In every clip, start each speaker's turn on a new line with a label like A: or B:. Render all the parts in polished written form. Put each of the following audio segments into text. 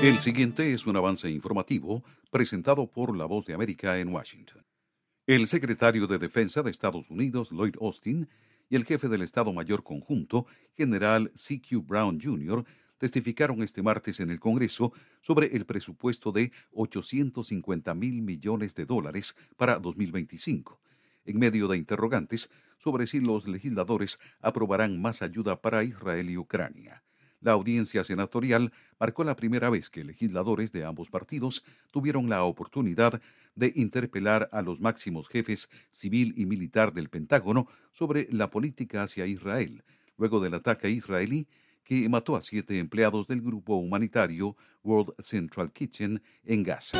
A: El siguiente es un avance informativo presentado por La Voz de América en Washington. El secretario de Defensa de Estados Unidos, Lloyd Austin, y el jefe del Estado Mayor Conjunto, general C.Q. Brown Jr., testificaron este martes en el Congreso sobre el presupuesto de $850 millones para 2025, en medio de interrogantes sobre si los legisladores aprobarán más ayuda para Israel y Ucrania. La audiencia senatorial marcó la primera vez que legisladores de ambos partidos tuvieron la oportunidad de interpelar a los máximos jefes civil y militar del Pentágono sobre la política hacia Israel, luego del ataque israelí que mató a 7 empleados del grupo humanitario World Central Kitchen en Gaza.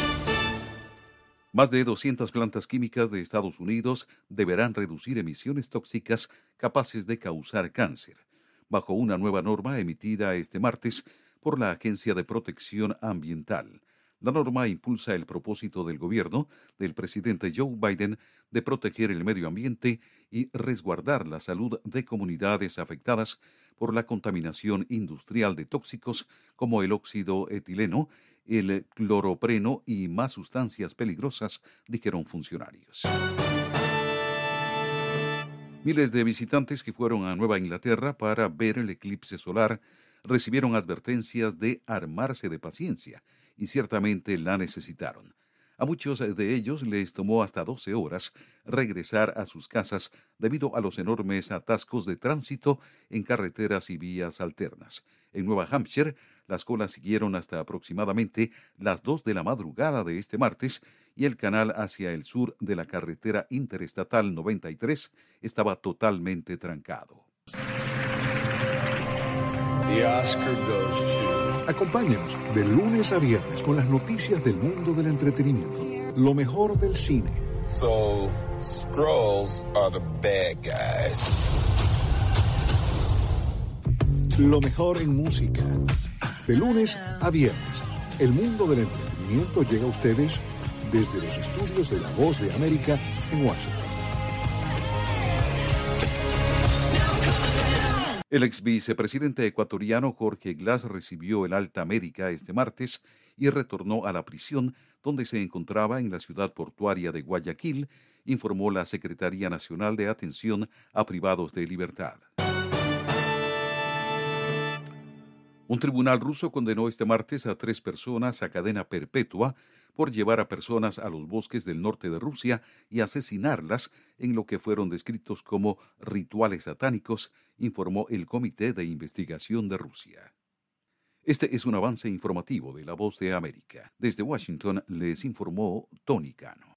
A: Más de 200 plantas químicas de Estados Unidos deberán reducir emisiones tóxicas capaces de causar cáncer, bajo una nueva norma emitida este martes por la Agencia de Protección Ambiental. La norma impulsa el propósito del gobierno del presidente Joe Biden de proteger el medio ambiente y resguardar la salud de comunidades afectadas por la contaminación industrial de tóxicos como el óxido etileno, el cloropreno y más sustancias peligrosas, dijeron funcionarios. Miles de visitantes que fueron a Nueva Inglaterra para ver el eclipse solar recibieron advertencias de armarse de paciencia y ciertamente la necesitaron. A muchos de ellos les tomó hasta 12 horas regresar a sus casas debido a los enormes atascos de tránsito en carreteras y vías alternas. En Nueva Hampshire, las colas siguieron hasta aproximadamente las 2 de la madrugada de este martes y el canal hacia el sur de la carretera interestatal 93 estaba totalmente trancado.
B: The Oscar goes to...
C: Acompáñanos de lunes a viernes con las noticias del mundo del entretenimiento. Lo mejor del cine.
D: So, Skrulls are the bad guys.
C: Lo mejor en música. De lunes a viernes, el mundo del entretenimiento llega a ustedes desde los estudios de La Voz de América en Washington.
A: El ex vicepresidente ecuatoriano Jorge Glass recibió el alta médica este martes y retornó a la prisión donde se encontraba en la ciudad portuaria de Guayaquil, informó la Secretaría Nacional de Atención a Privados de Libertad. Un tribunal ruso condenó este martes a 3 personas a cadena perpetua por llevar a personas a los bosques del norte de Rusia y asesinarlas en lo que fueron descritos como rituales satánicos, informó el Comité de Investigación de Rusia. Este es un avance informativo de La Voz de América. Desde Washington les informó Tony Cano.